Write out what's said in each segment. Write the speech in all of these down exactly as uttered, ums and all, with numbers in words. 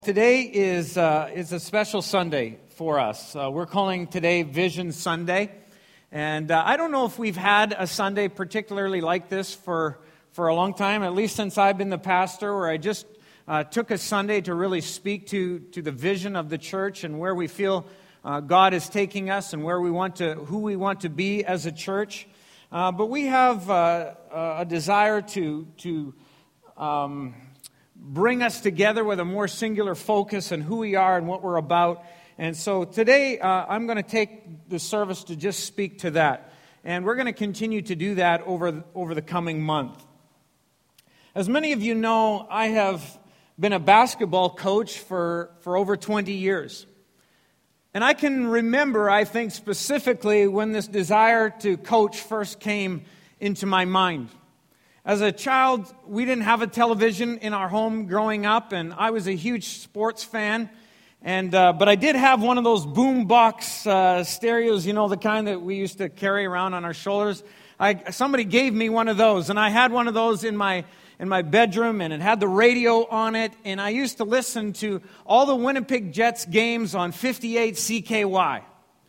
Today is uh, is a special Sunday for us. Uh, we're calling today Vision Sunday, and uh, I don't know if we've had a Sunday particularly like this for for a long time. At least since I've been the pastor, where I just uh, took a Sunday to really speak to to the vision of the church and where we feel uh, God is taking us and where we want to who we want to be as a church. Uh, but we have uh, a desire to to. Um, bring us together with a more singular focus on who we are and what we're about. And so today, uh, I'm going to take the service to just speak to that. And we're going to continue to do that over, over the coming month. As many of you know, I have been a basketball coach for, for over twenty years. And I can remember, I think specifically, when this desire to coach first came into my mind. As a child, we didn't have a television in our home growing up, and I was a huge sports fan. And uh, but I did have one of those boom box uh, stereos, you know, the kind that we used to carry around on our shoulders. I, somebody gave me one of those, and I had one of those in my in my bedroom, and it had the radio on it. And I used to listen to all the Winnipeg Jets games on fifty-eight C K Y.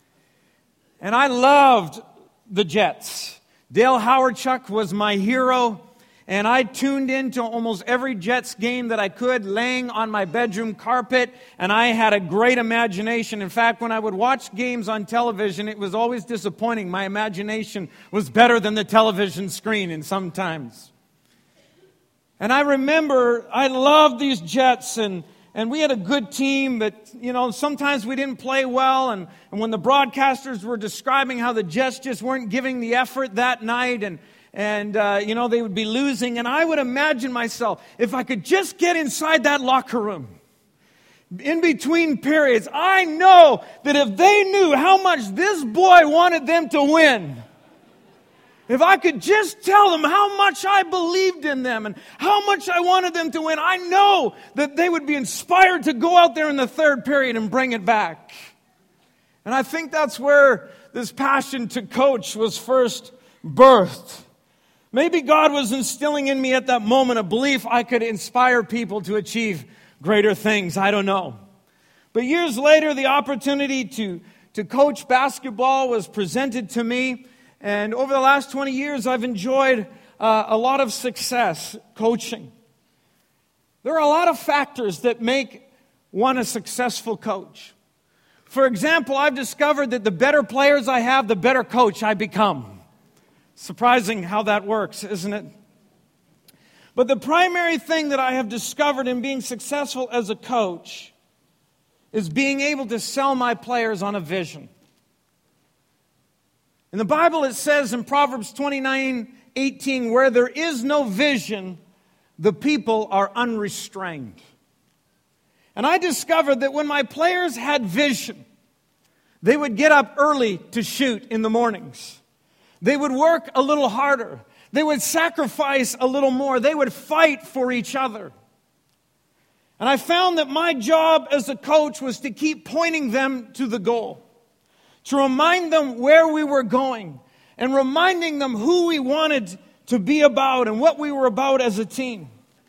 And I loved the Jets. Dale Howardchuk was my hero, and I tuned into almost every Jets game that I could, laying on my bedroom carpet, and I had a great imagination. In fact, when I would watch games on television, it was always disappointing. My imagination was better than the television screen, and sometimes. And I remember I loved these Jets, and And we had a good team, but, you know, sometimes we didn't play well. And, and when the broadcasters were describing how the Jets just weren't giving the effort that night, and, and uh, you know, they would be losing. And I would imagine myself, if I could just get inside that locker room, in between periods, I know that if they knew how much this boy wanted them to win, if I could just tell them how much I believed in them and how much I wanted them to win, I know that they would be inspired to go out there in the third period and bring it back. And I think that's where this passion to coach was first birthed. Maybe God was instilling in me at that moment a belief I could inspire people to achieve greater things. I don't know. But years later, the opportunity to, to coach basketball was presented to me. And over the last twenty years, I've enjoyed uh, a lot of success coaching. There are a lot of factors that make one a successful coach. For example, I've discovered that the better players I have, the better coach I become. Surprising how that works, isn't it? But the primary thing that I have discovered in being successful as a coach is being able to sell my players on a vision. In the Bible, it says in Proverbs twenty-nine eighteen, where there is no vision, the people are unrestrained. And I discovered that when my players had vision, they would get up early to shoot in the mornings. They would work a little harder. They would sacrifice a little more. They would fight for each other. And I found that my job as a coach was to keep pointing them to the goal. To remind them where we were going and reminding them who we wanted to be about and what we were about as a team.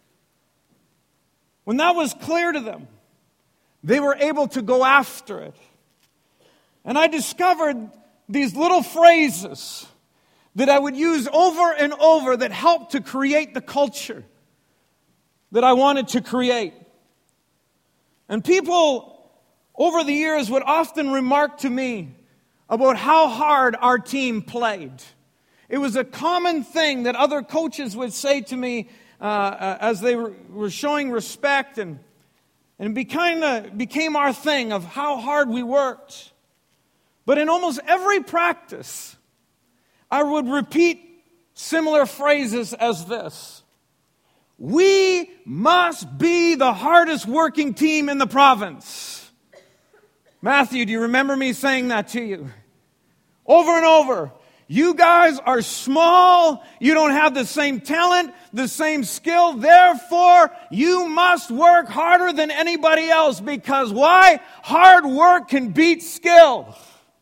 When that was clear to them, they were able to go after it. And I discovered these little phrases that I would use over and over that helped to create the culture that I wanted to create. And people over the years would often remark to me about how hard our team played. It was a common thing that other coaches would say to me uh, uh, as they were, were showing respect, and, and it became, uh, became our thing of how hard we worked. But in almost every practice, I would repeat similar phrases as this. We must be the hardest working team in the province. Matthew, do you remember me saying that to you? Over and over. You guys are small. You don't have the same talent, the same skill. Therefore, you must work harder than anybody else. Because why? Hard work can beat skill.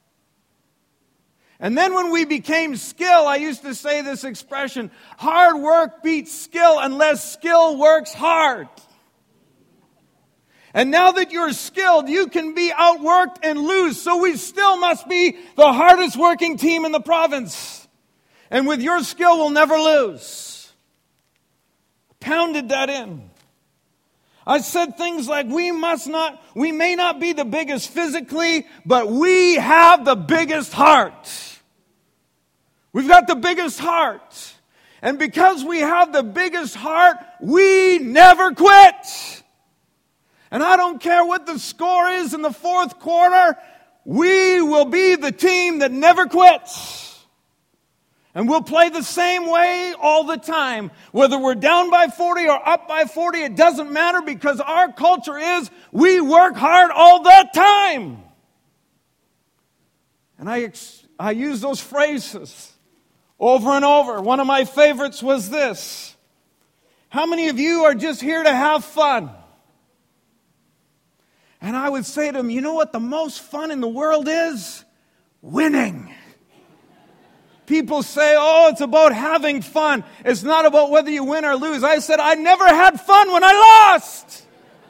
And then when we became skill, I used to say this expression, hard work beats skill unless skill works hard. And now that you're skilled, you can be outworked and lose. So we still must be the hardest working team in the province. And with your skill, we'll never lose. Pounded that in. I said things like, we must not, we may not be the biggest physically, but we have the biggest heart. We've got the biggest heart. And because we have the biggest heart, we never quit. And I don't care what the score is in the fourth quarter, we will be the team that never quits. And we'll play the same way all the time. Whether we're down by forty or up by forty, it doesn't matter, because our culture is we work hard all the time. And I, I use those phrases over and over. One of my favorites was this: how many of you are just here to have fun? And I would say to them, you know what the most fun in the world is? Winning. People say, oh, it's about having fun. It's not about whether you win or lose. I said, I never had fun when I lost.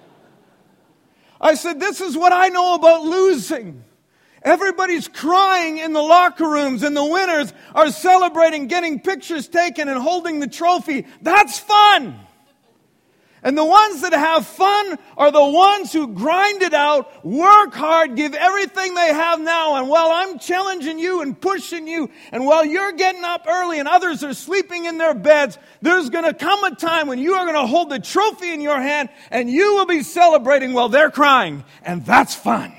I said, this is what I know about losing. Everybody's crying in the locker rooms, and the winners are celebrating, getting pictures taken and holding the trophy. That's fun. And the ones that have fun are the ones who grind it out, work hard, give everything they have now. And while I'm challenging you and pushing you, and while you're getting up early and others are sleeping in their beds, there's going to come a time when you are going to hold the trophy in your hand and you will be celebrating while they're crying. And that's fun.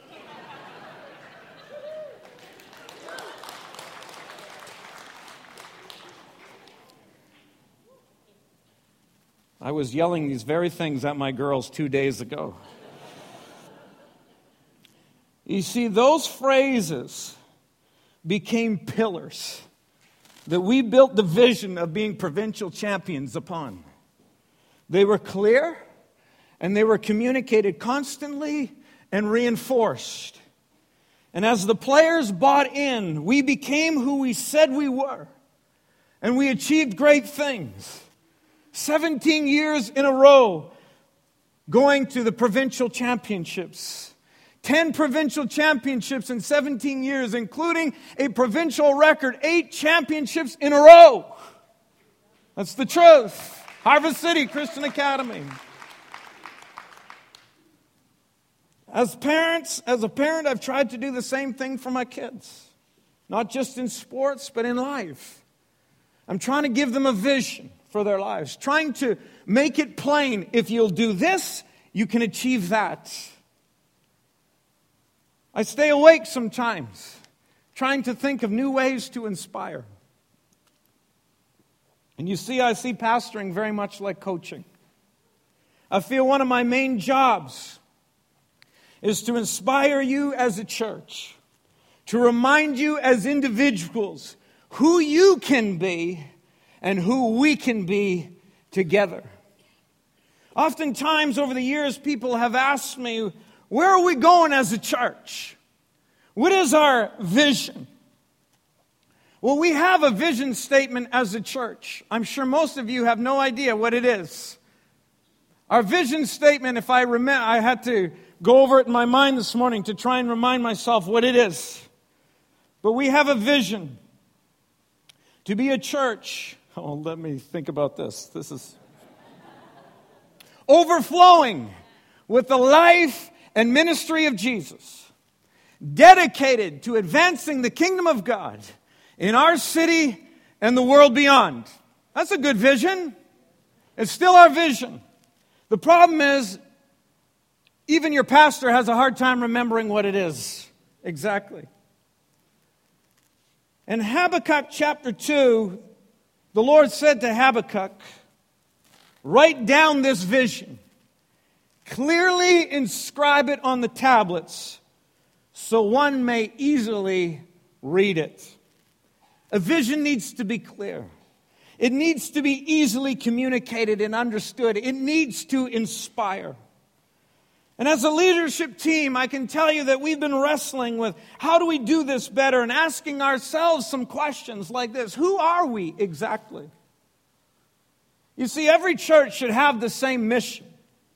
I was yelling these very things at my girls two days ago. You see, those phrases became pillars that we built the vision of being provincial champions upon. They were clear, and they were communicated constantly and reinforced. And as the players bought in, we became who we said we were, and we achieved great things. seventeen years in a row going to the provincial championships. ten provincial championships in seventeen years, including a provincial record, eight championships in a row. That's the truth. Harvest City Christian Academy. As parents, as a parent, I've tried to do the same thing for my kids. Not just in sports, but in life. I'm trying to give them a vision for their lives, trying to make it plain. If you'll do this, you can achieve that. I stay awake sometimes, trying to think of new ways to inspire. And you see, I see pastoring very much like coaching. I feel one of my main jobs is to inspire you as a church, to remind you as individuals who you can be and who we can be together. Oftentimes over the years, people have asked me, where are we going as a church? What is our vision? Well, we have a vision statement as a church. I'm sure most of you have no idea what it is. Our vision statement, if I remember, I had to go over it in my mind this morning to try and remind myself what it is. But we have a vision to be a church. Oh, let me think about this. This is overflowing with the life and ministry of Jesus, dedicated to advancing the kingdom of God in our city and the world beyond. That's a good vision. It's still our vision. The problem is, even your pastor has a hard time remembering what it is exactly. In Habakkuk chapter two, the Lord said to Habakkuk, write down this vision. Clearly inscribe it on the tablets so one may easily read it. A vision needs to be clear. It needs to be easily communicated and understood. It needs to inspire. And as a leadership team, I can tell you that we've been wrestling with how do we do this better and asking ourselves some questions like this. Who are we exactly? You see, every church should have the same mission.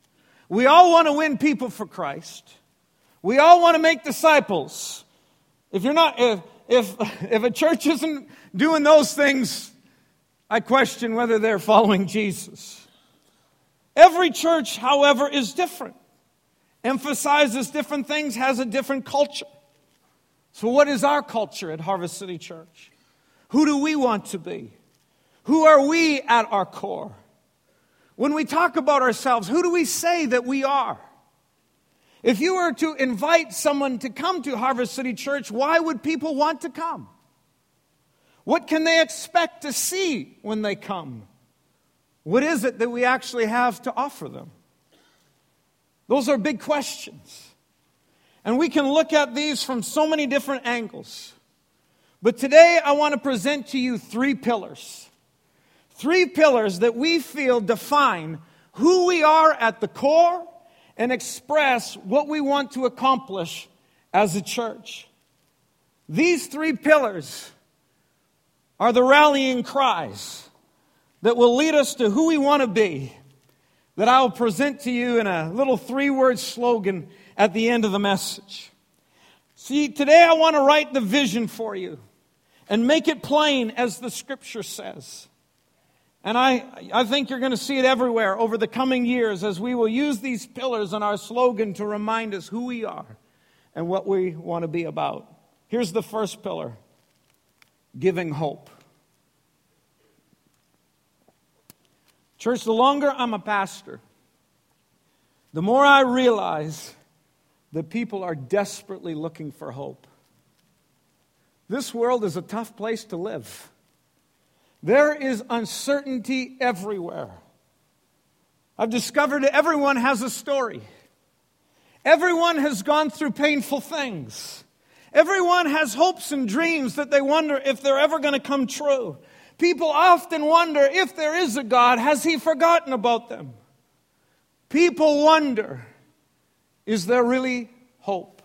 We all want to win people for Christ. We all want to make disciples. If you're not, if, if, if a church isn't doing those things, I question whether they're following Jesus. Every church, however, is different. Emphasizes different things, has a different culture. So what is our culture at Harvest City Church? Who do we want to be? Who are we at our core? When we talk about ourselves, who do we say that we are? If you were to invite someone to come to Harvest City Church, why would people want to come? What can they expect to see when they come? What is it that we actually have to offer them? Those are big questions. And we can look at these from so many different angles. But today I want to present to you three pillars. Three pillars that we feel define who we are at the core and express what we want to accomplish as a church. These three pillars are the rallying cries that will lead us to who we want to be, that I will present to you in a little three-word slogan at the end of the message. See, today I want to write the vision for you and make it plain as the Scripture says. And I, I think you're going to see it everywhere over the coming years as we will use these pillars and our slogan to remind us who we are and what we want to be about. Here's the first pillar: giving hope. Church, the longer I'm a pastor, the more I realize that people are desperately looking for hope. This world is a tough place to live. There is uncertainty everywhere. I've discovered that everyone has a story. Everyone has gone through painful things. Everyone has hopes and dreams that they wonder if they're ever going to come true. People often wonder if there is a God, has He forgotten about them? People wonder, is there really hope?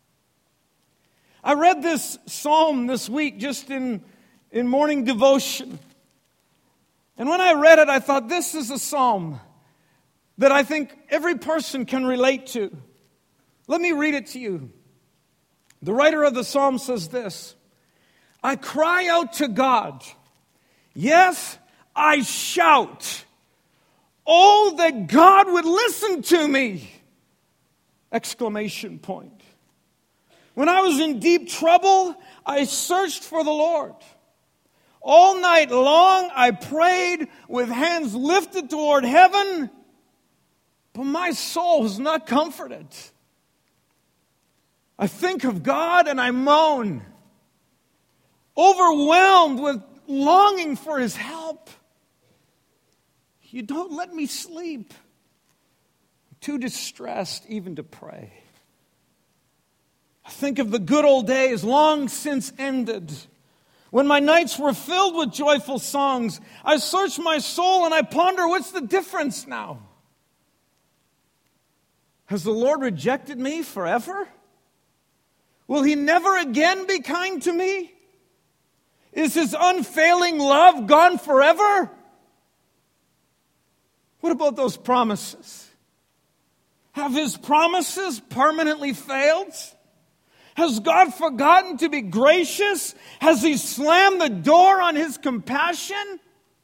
I read this psalm this week just in, in morning devotion. And when I read it, I thought, this is a psalm that I think every person can relate to. Let me read it to you. The writer of the psalm says this: I cry out to God. Yes, I shout. Oh, that God would listen to me! Exclamation point. When I was in deep trouble, I searched for the Lord. All night long, I prayed with hands lifted toward heaven, but my soul was not comforted. I think of God and I moan, overwhelmed with longing for His help. You don't let me sleep. I'm too distressed even to pray. I think of the good old days long since ended, when my nights were filled with joyful songs. I search my soul and I ponder, what's the difference now? Has the Lord rejected me forever? Will He never again be kind to me? Is His unfailing love gone forever? What about those promises? Have His promises permanently failed? Has God forgotten to be gracious? Has He slammed the door on His compassion?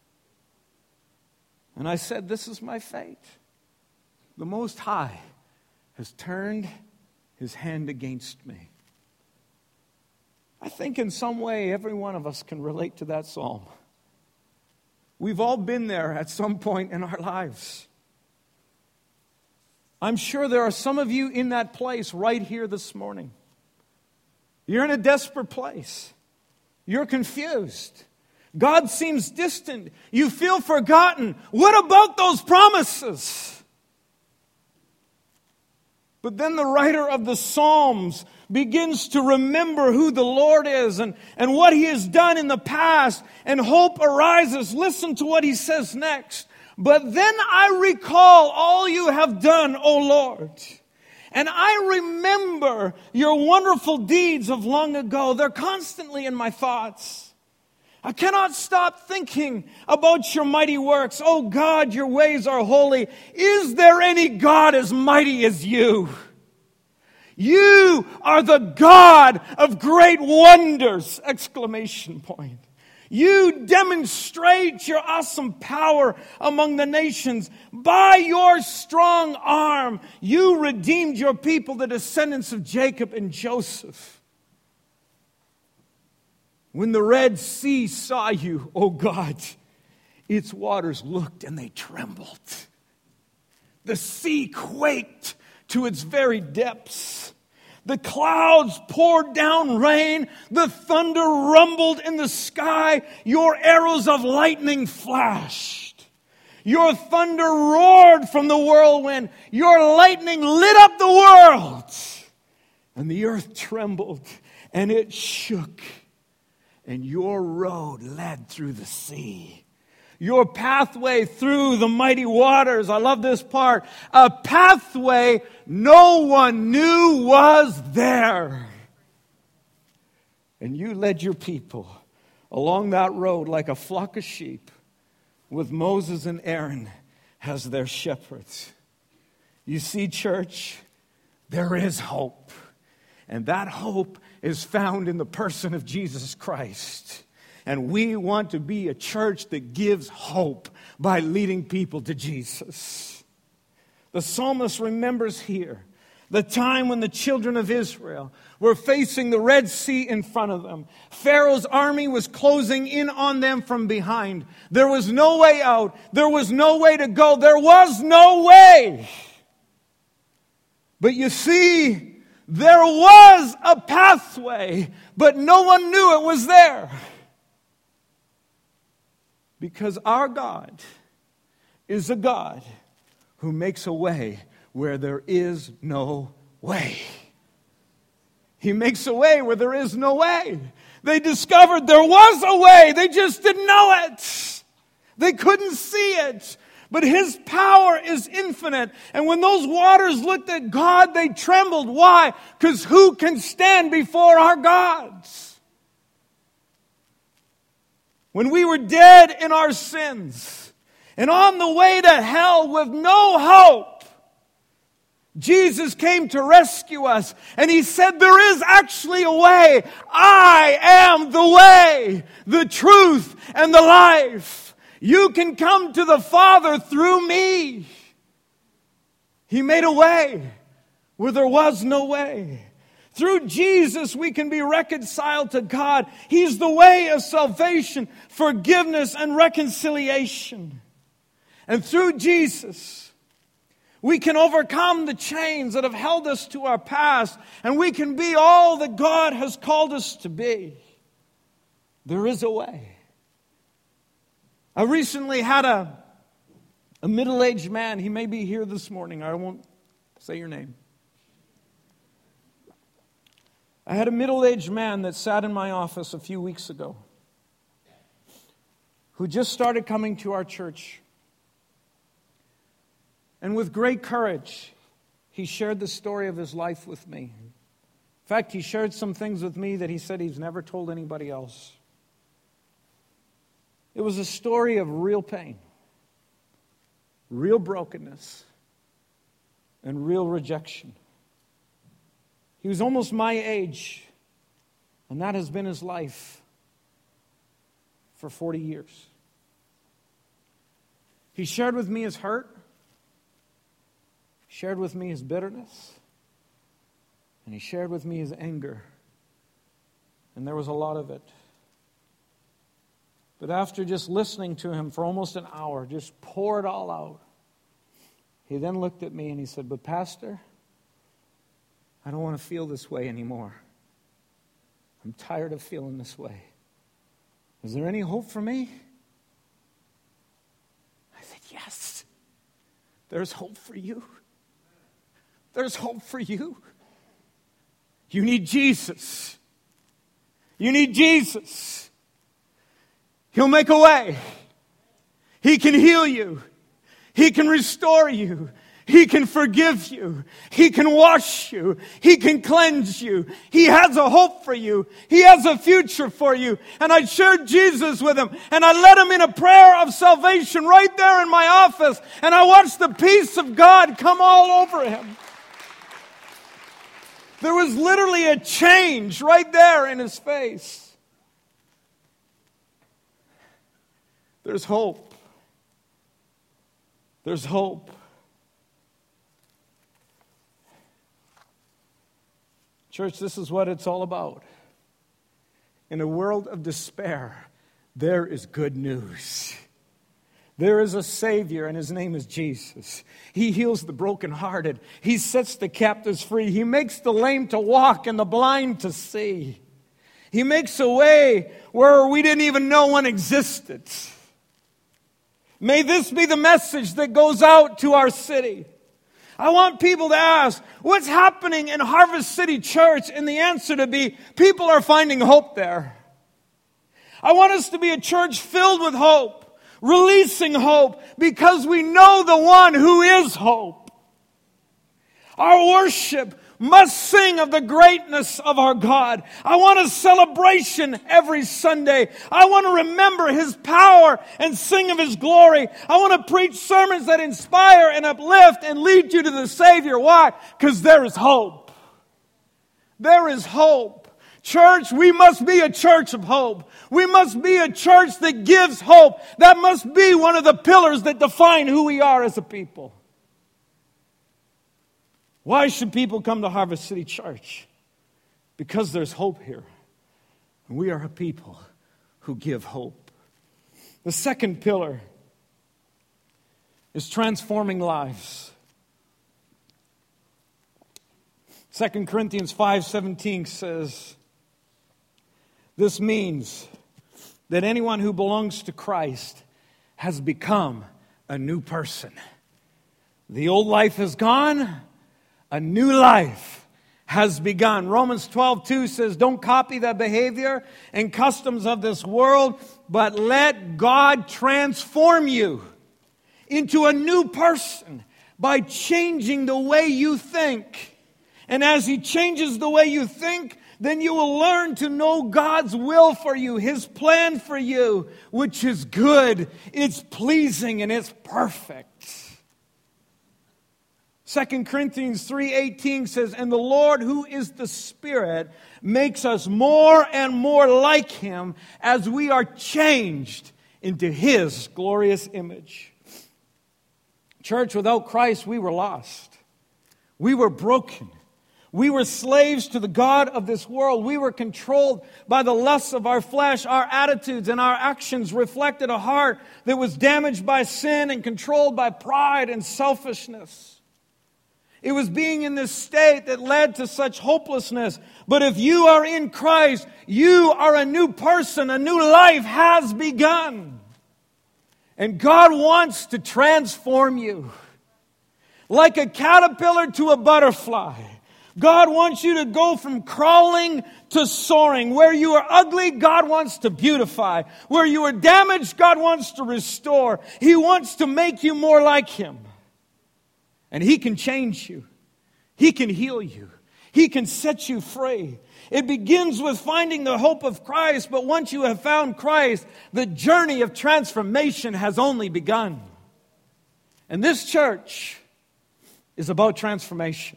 And I said, this is my fate. The Most High has turned His hand against me. I think in some way every one of us can relate to that psalm. We've all been there at some point in our lives. I'm sure there are some of you in that place right here this morning. You're in a desperate place. You're confused. God seems distant. You feel forgotten. What about those promises? But then the writer of the Psalms begins to remember who the Lord is and, and what He has done in the past, and hope arises. Listen to what he says next. But then I recall all you have done, O Lord. And I remember your wonderful deeds of long ago. They're constantly in my thoughts. I cannot stop thinking about your mighty works. Oh God, your ways are holy. Is there any God as mighty as you? You are the God of great wonders! Exclamation point. You demonstrate your awesome power among the nations. By your strong arm, you redeemed your people, the descendants of Jacob and Joseph. When the Red Sea saw you, O God, its waters looked and they trembled. The sea quaked to its very depths. The clouds poured down rain. The thunder rumbled in the sky. Your arrows of lightning flashed. Your thunder roared from the whirlwind. Your lightning lit up the world. And the earth trembled and it shook. And your road led through the sea. Your pathway through the mighty waters. I love this part. A pathway no one knew was there. And you led your people along that road like a flock of sheep with Moses and Aaron as their shepherds. You see, church, there is hope. And that hope is found in the person of Jesus Christ. And we want to be a church that gives hope by leading people to Jesus. The psalmist remembers here the time when the children of Israel were facing the Red Sea in front of them. Pharaoh's army was closing in on them from behind. There was no way out. There was no way to go. There was no way. But you see, there was a pathway, but no one knew it was there. Because our God is a God who makes a way where there is no way. He makes a way where there is no way. They discovered there was a way. They just didn't know it. They couldn't see it. But His power is infinite. And when those waters looked at God, they trembled. Why? Because who can stand before our gods? When we were dead in our sins and on the way to hell with no hope, Jesus came to rescue us. And He said, there is actually a way. I am the way, the truth, and the life. You can come to the Father through me. He made a way where there was no way. Through Jesus, we can be reconciled to God. He's the way of salvation, forgiveness, and reconciliation. And through Jesus, we can overcome the chains that have held us to our past, and we can be all that God has called us to be. There is a way. I recently had a, a middle-aged man. He may be here this morning. I won't say your name. I had a middle-aged man that sat in my office a few weeks ago who just started coming to our church. And with great courage, he shared the story of his life with me. In fact, he shared some things with me that he said he's never told anybody else. It was a story of real pain, real brokenness, and real rejection. He was almost my age, and that has been his life for forty years. He shared with me his hurt, shared with me his bitterness, and he shared with me his anger. And there was a lot of it. But after just listening to him for almost an hour, just pour it all out, he then looked at me and he said, but Pastor, I don't want to feel this way anymore. I'm tired of feeling this way. Is there any hope for me? I said, yes. There's hope for you. There's hope for you. You need Jesus. You need Jesus. He'll make a way. He can heal you. He can restore you. He can forgive you. He can wash you. He can cleanse you. He has a hope for you. He has a future for you. And I shared Jesus with him. And I led him in a prayer of salvation right there in my office. And I watched the peace of God come all over him. There was literally a change right there in his face. There's hope. There's hope. Church, this is what it's all about. In a world of despair, there is good news. There is a Savior, and his name is Jesus. He heals the brokenhearted. He sets the captives free. He makes the lame to walk and the blind to see. He makes a way where we didn't even know one existed. May this be the message that goes out to our city. I want people to ask, what's happening in Harvest City Church? And the answer to be, people are finding hope there. I want us to be a church filled with hope, releasing hope, because we know the one who is hope. Our worship must sing of the greatness of our God. I want a celebration every Sunday. I want to remember his power and sing of his glory. I want to preach sermons that inspire and uplift and lead you to the Savior. Why? Because there is hope. There is hope. Church, we must be a church of hope. We must be a church that gives hope. That must be one of the pillars that define who we are as a people. Why should people come to Harvest City Church? Because there's hope here. And we are a people who give hope. The second pillar is transforming lives. Second Corinthians five seventeen says, this means that anyone who belongs to Christ has become a new person. The old life is gone. A new life has begun. Romans twelve two says, don't copy the behavior and customs of this world, but let God transform you into a new person by changing the way you think. And as he changes the way you think, then you will learn to know God's will for you, his plan for you, which is good, it's pleasing, and it's perfect. Second Corinthians three eighteen says, and the Lord who is the Spirit makes us more and more like him as we are changed into his glorious image. Church, without Christ, we were lost. We were broken. We were slaves to the God of this world. We were controlled by the lusts of our flesh. Our attitudes and our actions reflected a heart that was damaged by sin and controlled by pride and selfishness. It was being in this state that led to such hopelessness. But if you are in Christ, you are a new person. A new life has begun. And God wants to transform you. Like a caterpillar to a butterfly. God wants you to go from crawling to soaring. Where you are ugly, God wants to beautify. Where you are damaged, God wants to restore. He wants to make you more like him. And he can change you. He can heal you. He can set you free. It begins with finding the hope of Christ, but once you have found Christ, the journey of transformation has only begun. And this church is about transformation.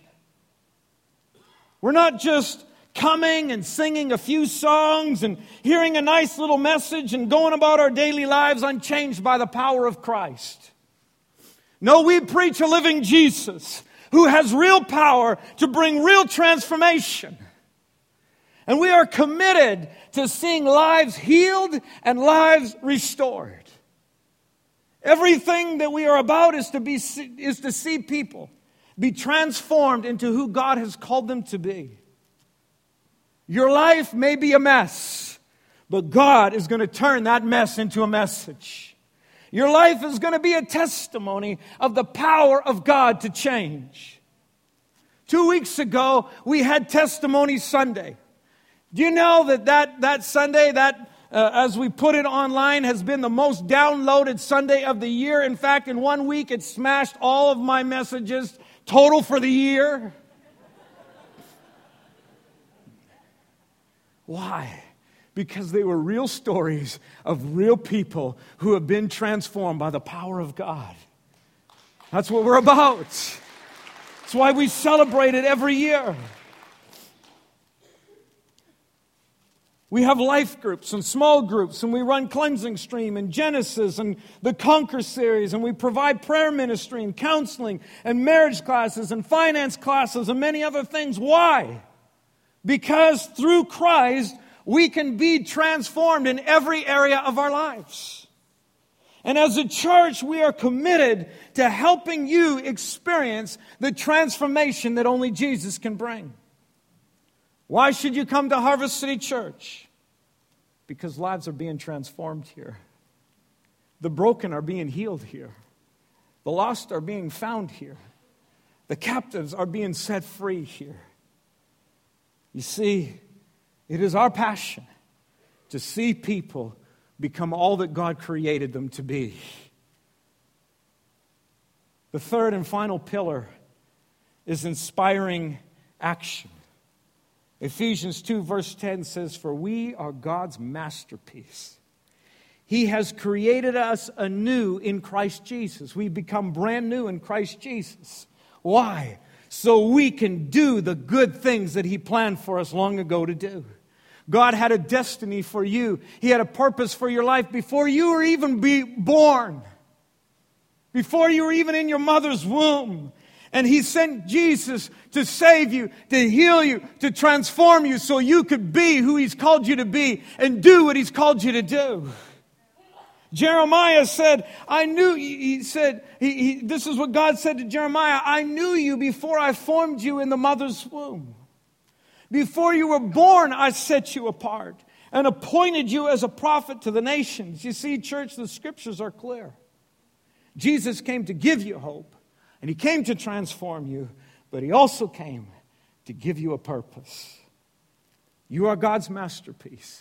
We're not just coming and singing a few songs and hearing a nice little message and going about our daily lives unchanged by the power of Christ. No, we preach a living Jesus who has real power to bring real transformation. And we are committed to seeing lives healed and lives restored. Everything that we are about is to be is to see people be transformed into who God has called them to be. Your life may be a mess, but God is going to turn that mess into a message. Your life is going to be a testimony of the power of God to change. Two weeks ago, we had Testimony Sunday. Do you know that that, that Sunday, that uh, as we put it online, has been the most downloaded Sunday of the year. In fact, in one week, it smashed all of my messages total for the year. Why? Because they were real stories of real people who have been transformed by the power of God. That's what we're about. That's why we celebrate it every year. We have life groups and small groups, and we run Cleansing Stream and Genesis and the Conquer series, and we provide prayer ministry and counseling and marriage classes and finance classes and many other things. Why? Because through Christ, we can be transformed in every area of our lives. And as a church, we are committed to helping you experience the transformation that only Jesus can bring. Why should you come to Harvest City Church? Because lives are being transformed here. The broken are being healed here. The lost are being found here. The captives are being set free here. You see, it is our passion to see people become all that God created them to be. The third and final pillar is inspiring action. Ephesians two verse ten says, "For we are God's masterpiece. He has created us anew in Christ Jesus." We become brand new in Christ Jesus. Why? So we can do the good things that He planned for us long ago to do. God had a destiny for you. He had a purpose for your life before you were even be born. Before you were even in your mother's womb. And He sent Jesus to save you, to heal you, to transform you so you could be who He's called you to be and do what He's called you to do. Jeremiah said, I knew, he said, he, he, this is what God said to Jeremiah, "I knew you before I formed you in the mother's womb. Before you were born, I set you apart and appointed you as a prophet to the nations." You see, church, the scriptures are clear. Jesus came to give you hope, and He came to transform you, but He also came to give you a purpose. You are God's masterpiece.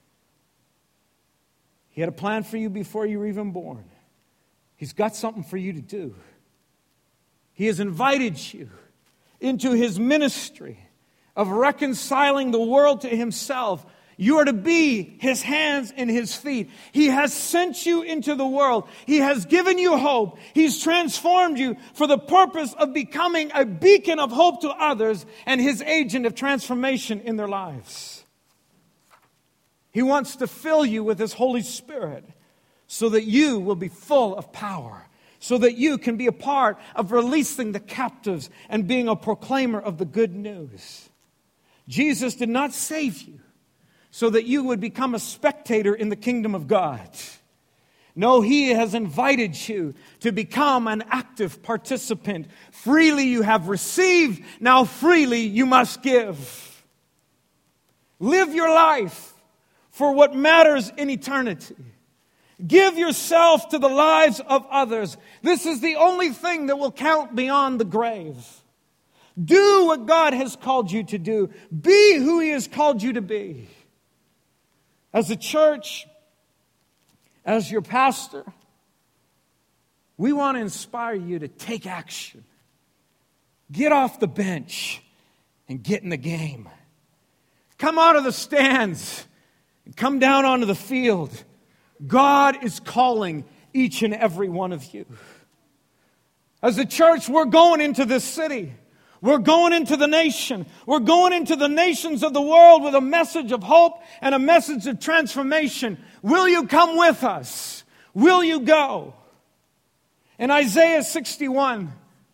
He had a plan for you before you were even born. He's got something for you to do. He has invited you into His ministry of reconciling the world to Himself. You are to be His hands and His feet. He has sent you into the world. He has given you hope. He's transformed you for the purpose of becoming a beacon of hope to others and His agent of transformation in their lives. He wants to fill you with His Holy Spirit so that you will be full of power, so that you can be a part of releasing the captives and being a proclaimer of the good news. Jesus did not save you so that you would become a spectator in the kingdom of God. No, He has invited you to become an active participant. Freely you have received, now freely you must give. Live your life for what matters in eternity. Give yourself to the lives of others. This is the only thing that will count beyond the grave. Do what God has called you to do. Be who He has called you to be. As a church, as your pastor, we want to inspire you to take action. Get off the bench and get in the game. Come out of the stands and come down onto the field. God is calling each and every one of you. As a church, we're going into this city. We're going into the nation. We're going into the nations of the world with a message of hope and a message of transformation. Will you come with us? Will you go? In Isaiah sixty-one,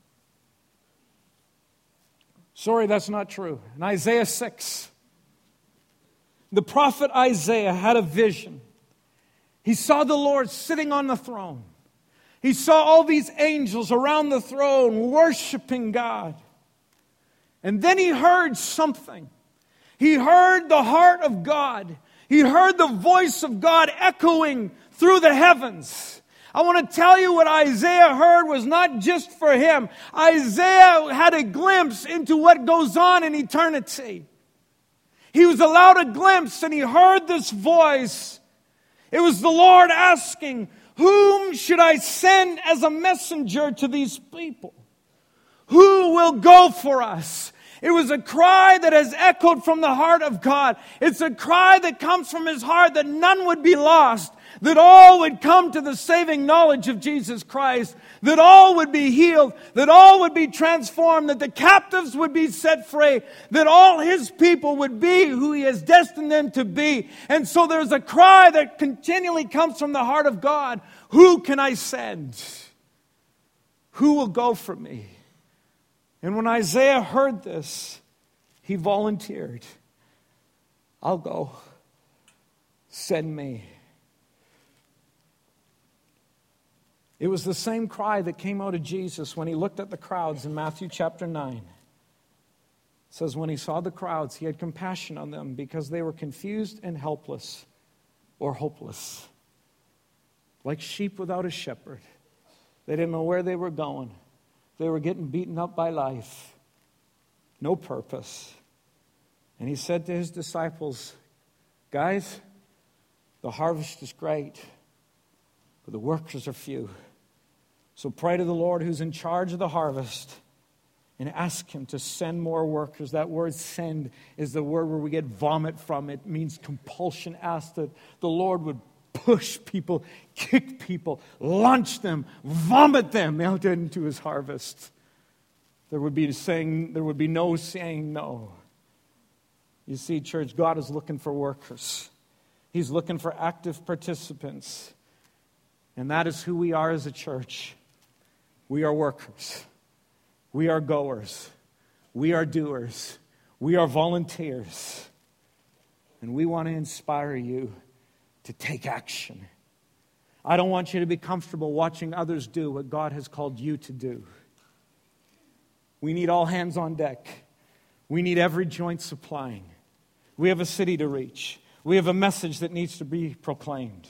sorry, that's not true. In Isaiah six, the prophet Isaiah had a vision. He saw the Lord sitting on the throne. He saw all these angels around the throne worshiping God. And then he heard something. He heard the heart of God. He heard the voice of God echoing through the heavens. I want to tell you what Isaiah heard was not just for him. Isaiah had a glimpse into what goes on in eternity. He was allowed a glimpse and he heard this voice It was the Lord asking, whom should I send as a messenger to these people? Who will go for us? It was a cry that has echoed from the heart of God. It's a cry that comes from His heart that none would be lost, that all would come to the saving knowledge of Jesus Christ, that all would be healed, that all would be transformed, that the captives would be set free, that all His people would be who He has destined them to be. And so there's a cry that continually comes from the heart of God. Who can I send? Who will go for me? And when Isaiah heard this, he volunteered. I'll go. Send me. It was the same cry that came out of Jesus when He looked at the crowds in Matthew chapter nine. It says, when He saw the crowds, He had compassion on them because they were confused and helpless or hopeless. Like sheep without a shepherd. They didn't know where they were going. They were getting beaten up by life. No purpose. And He said to His disciples, guys, the harvest is great, but the workers are few. So pray to the Lord who's in charge of the harvest and ask Him to send more workers. That word send is the word where we get vomit from. It means compulsion. Ask that the Lord would push people, kick people, launch them, vomit them out into His harvest. There would be saying, there would be no saying no. You see, church, God is looking for workers. He's looking for active participants. And that is who we are as a church. We are workers. We are goers. We are doers. We are volunteers. And we want to inspire you to take action. I don't want you to be comfortable watching others do what God has called you to do. We need all hands on deck. We need every joint supplying. We have a city to reach. We have a message that needs to be proclaimed.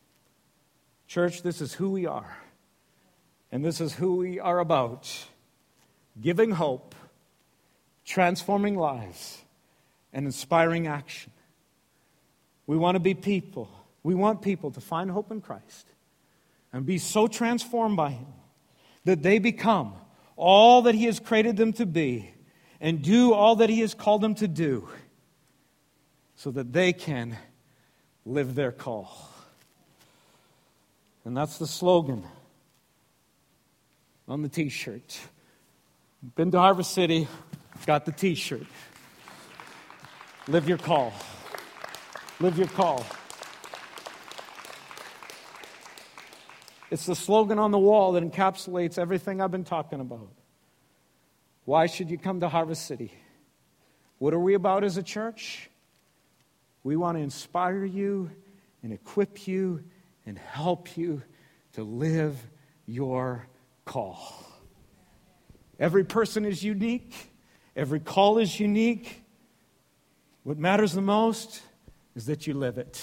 Church, this is who we are. And this is who we are about. Giving hope, transforming lives, and inspiring action. We want to be people. We want people to find hope in Christ and be so transformed by Him that they become all that He has created them to be and do all that He has called them to do so that they can live their call. And that's the slogan on the t-shirt. Been to Harvest City, got the t-shirt. Live your call. Live your call. It's the slogan on the wall that encapsulates everything I've been talking about. Why should you come to Harvest City? What are we about as a church? We want to inspire you and equip you and help you to live your call. Every person is unique. Every call is unique. What matters the most is that you live it.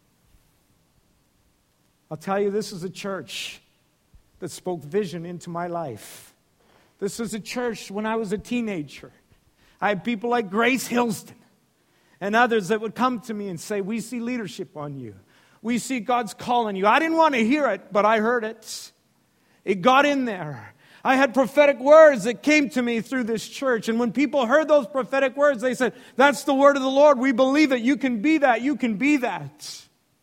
I'll tell you, this is a church that spoke vision into my life. This is a church when I was a teenager. I had people like Grace Hilston and others that would come to me and say, we see leadership on you. We see God's call on you. I didn't want to hear it, but I heard it. It got in there. I had prophetic words that came to me through this church. And when people heard those prophetic words, they said, that's the word of the Lord. We believe it. You can be that. You can be that.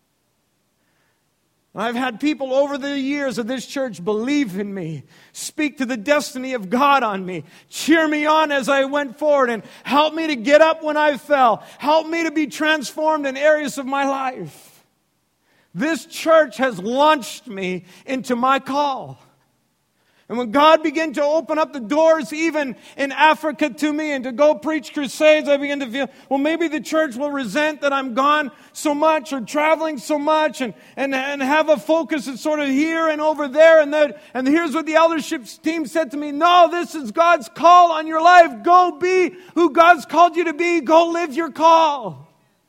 And I've had people over the years of this church believe in me, speak to the destiny of God on me, cheer me on as I went forward, and help me to get up when I fell, help me to be transformed in areas of my life. This church has launched me into my call. And when God began to open up the doors even in Africa to me and to go preach crusades, I began to feel, well, maybe the church will resent that I'm gone so much or traveling so much and, and, and have a focus that's sort of here and over there. And, that, and here's what the eldership team said to me. No, this is God's call on your life. Go be who God's called you to be. Go live your call.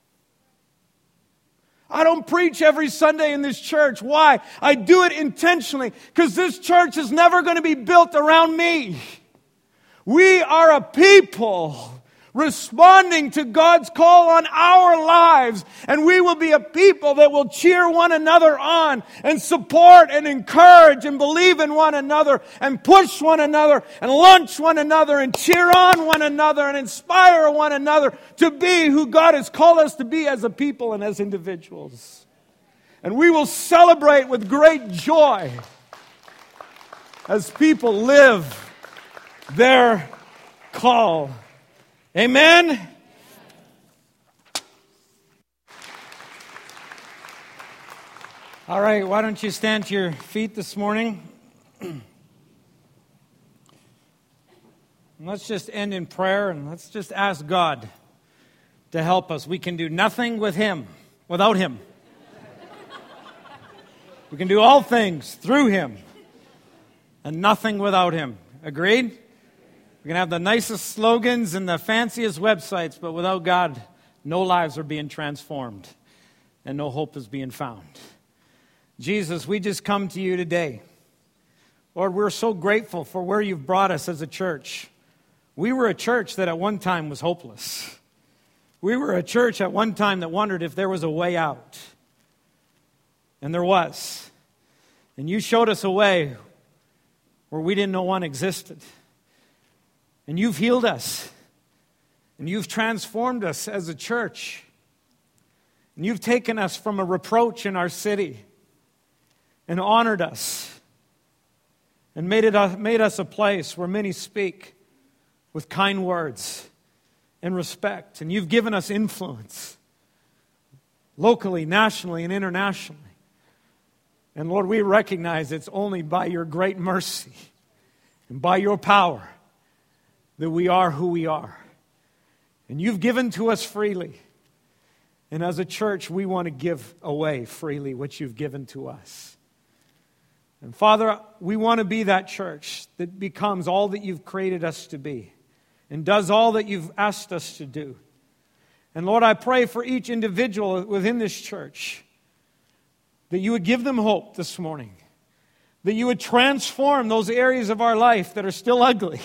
I don't preach every Sunday in this church. Why? I do it intentionally because this church is never going to be built around me. We are a people responding to God's call on our lives. And we will be a people that will cheer one another on and support and encourage and believe in one another and push one another and launch one another and cheer on one another and inspire one another to be who God has called us to be as a people and as individuals. And we will celebrate with great joy as people live their call. Amen? All right, why don't you stand to your feet this morning? Let's just end in prayer and let's just ask God to help us. We can do nothing with Him, without Him. We can do all things through Him and nothing without Him. Agreed? We can have the nicest slogans and the fanciest websites, but without God, no lives are being transformed and no hope is being found. Jesus, we just come to you today. Lord, we're so grateful for where you've brought us as a church. We were a church that at one time was hopeless. We were a church at one time that wondered if there was a way out. And there was. And you showed us a way where we didn't know one existed. And you've healed us. And you've transformed us as a church. And you've taken us from a reproach in our city and honored us and made it a, made us a place where many speak with kind words and respect. And you've given us influence locally, nationally, and internationally. And Lord, we recognize it's only by your great mercy and by your power that we are who we are. And you've given to us freely. And as a church, we want to give away freely what you've given to us. And Father, we want to be that church that becomes all that you've created us to be and does all that you've asked us to do. And Lord, I pray for each individual within this church that you would give them hope this morning, that you would transform those areas of our life that are still ugly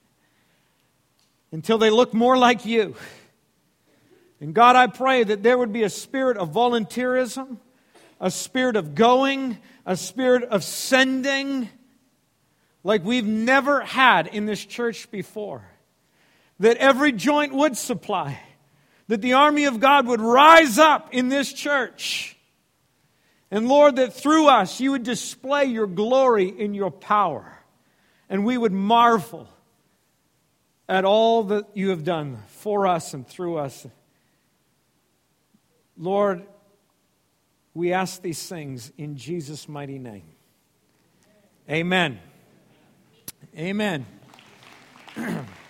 until they look more like you. And God, I pray that there would be a spirit of volunteerism, a spirit of going, a spirit of sending like we've never had in this church before. That every joint would supply. That the army of God would rise up in this church. And Lord, that through us you would display your glory in your power. And we would marvel at all that you have done for us and through us. Lord, we ask these things in Jesus' mighty name. Amen. Amen.